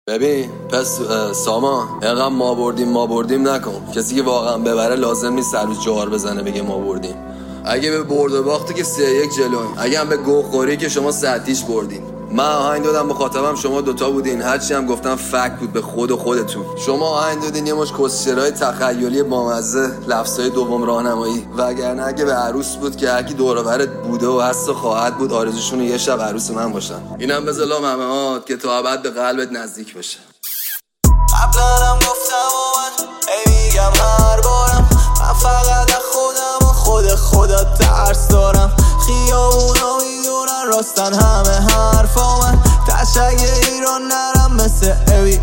ببین پس سامان اینقدر ما بردیم نکن. کسی که واقعا ببره لازم نیست هر روز جوار بزنه بگه ما بردیم. اگه به برد و باخته که 3-1 جلویم، اگه هم به گوه خوری که شما 100 بردین. من آهنگ دادم مخاطبم شما دوتا بودین، هرچی هم گفتم فک بود به خودتون. شما آهنگ دادین یه مش کسچرهای تخیلی بامزه، لفظای دوم راهنمایی، وگرنه اگه به عروس بود که هرکی دور و برت بوده و هست و خواهد بود آرزوشون یه شب عروس من باشن. اینم بذار لامهات که تا ابد به قلبت نزدیک بشه. قبلا هم گفتم و من میگم هر بارم، من فقط خودم و خدا ترس دارم. خیابونا میدونن راستن همه حرفا، من تشک ایران نرم مثل اوی.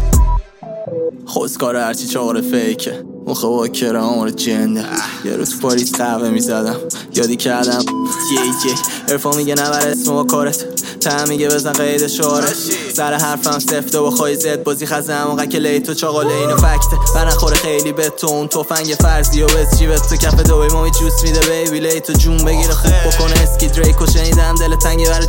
خوزکار هرچی چهار فیکه مخوا کرام جنده. یه روز پاریس قهوه میزدم یادی کردم ارفا میگه نبر اسم با کارت، تهم میگه بزن قید شعارت. سر حرفم سفته و خواهی زد بازی خزه همونقدر که لیتو چاقاله اینو فکته. برنخوره خیلی به تو اون توفنگ فرضی و بز جیبت تو کف دوی مامی جوس میده بیبی لیتو جون بگیره خوب بکنه اسکی دریکو. شنیدم دل تنگه برای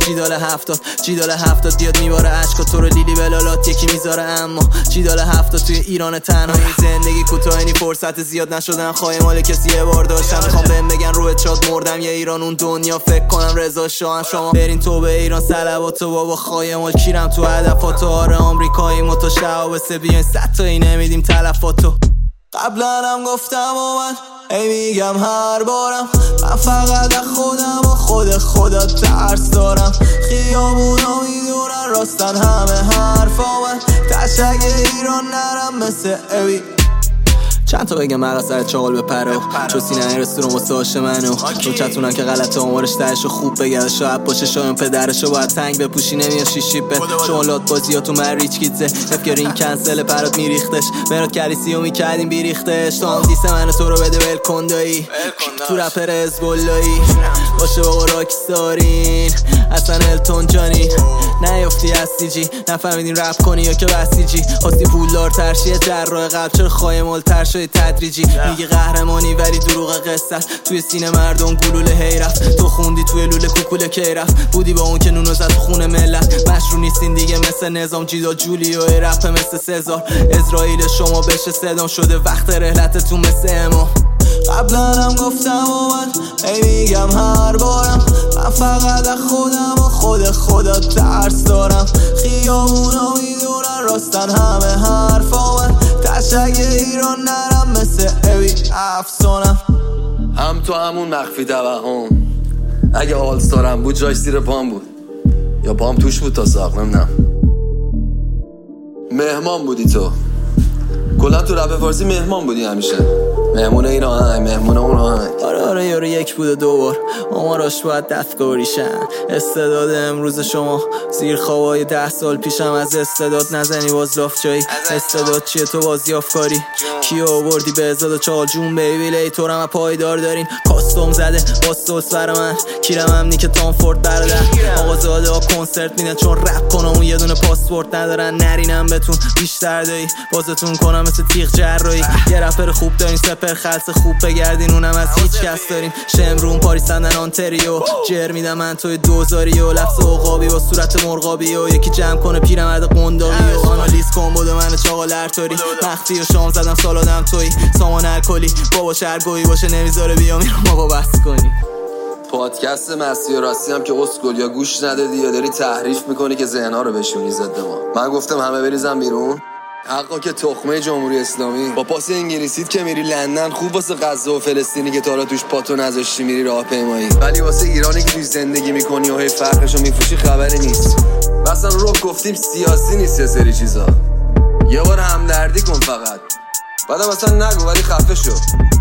جیدال 70 بیاد میباره عشقا تو رو لیلی بلالات یکی میذاره. اما جیدال 70 توی ایران تنهایی زندگی کوتاهی فرصت زیاد نشدن خواهی مال کسی یه بار داشتم. میخوام بهم بگن روی چاد مردم یه ایران اون دنیا فکر کنم رضا شاه. شما برین تو به ایران صلواتو بابا خواهی مال کیرم تو هدفاتو. آره آمریکایی ما تو شعب سه بیاین 100 تایی نمیدیم تلفاتو. قبلا هم گفتم و من میگم هر بارم، من فقط خودم و خدا ترس دارم. خیابونا میدونن راستن همه حرفا، من تشک ایران نرم مثل اوی. چند تا بگم مرا سر چاقال بپره چو سینه رستوران واسه هاش منو چون چتونن که غلط آمارش درشو خوب بگرده. شاید باشه شایم پدرشو باید تنگ بپوشی نمیاد شیشی به شمالات بازیاتو من ریچ کیتزه افگرین کنسل پرات میریختش مراد کلیسیو میکردیم بیریختش. تا هم دیس منو تو رو بده ول کن دایی تو رپر ازگلایی باشه بابا راکستارین اصلا التون جانی نیافتی هستی جی نفهمیدین رپ کنی یا که بسیجی. خواستی پولدار ترشیه جراح قلب چرا خواهی ترشای تدریجی. میگه قهرمانی ولی دروغ قصه توی سینه مردم گلوله هی رفت. تو خوندی توی لوله کوکوله کی رفت. بودی با اون که نونو زد تو خونه ملت. مشروع نیستین دیگه مثل نظام جیدا جولیو رپ مثل سزار. اسرائیل شما بشه صدام شده وقت رحلتتون مثل امام. قبلا هم گفتم و من میگم هر بارم، من فقط خودم و خدا ترس دارم. خیابونا میدونن راستن همه حرفا، من تشک ایران نرم مثل اوی افسانم. هم تو همون مخفی توهم، اگه آلستارم بود جاش زیر پام بود یا پام توش بود تا ساق نمیدونم. مهمان بودی تو کلا تو رپ فارسی مهمان بودی همیشه. مهمون این آهنگ مهمون اون آهنگ. آره یارو یک بود و دوبار آماراش باید دستگاری شن. استعداد امروز شما زیر خوابای 10 سال پیشم از استعداد نزنی باز لاف جایی. استعداد چیه تو بازی افکاری کیو آوردی به ازاد و چال جون بیبی لیتورم پایدار دارین کاستوم زده باستوس برا من کیرم هم نیک تامفورد برادر. آقازاده ها کنسرت میدن چون رپ کنم اون یه دونه پاسپورت ندارن. نرینم بتون بیشتر دایی بازتون کنم مثل تیغ جراحی. یه رپر خوب دارین سپر خلص خوب بگردین اونم از هیچ کس داریم. شمرون پاریس لندن آنتریو جر میدم من توی دوزاری و لفظ عقابی با صورت مرغابی و یکی جمع کنه پیرمرد قنداقی و آنالیز کن بوده من چاقال ارتاری مخفی و شام زدم سالادم توی سامان الکلی بابا شرگویی باشه نمیذاره بیام اینو ما با بس کنی. پادکست مستی و راستی هم که اسکل یا گوش ندادی یا داری تحریف میکنی که ذهن‌ها رو بشونی ضد ما. من گفتم همه بریزن بیرون. حقا که تخمه جمهوری اسلامی با پاس انگلیسیت که میری لندن خوب واسه غزه و فلسطینی که تا حالا توش پاتو نذاشتی میری راهپیمایی، ولی واسه ایرانی که توش زندگی میکنی و هی فرقشو میفروشی خبری نیست. مثلا رو گفتیم سیاسی نیست یه سری چیزا. یه بار همدردی کن فقط بعدم اصلا نگو ولی خفه شو.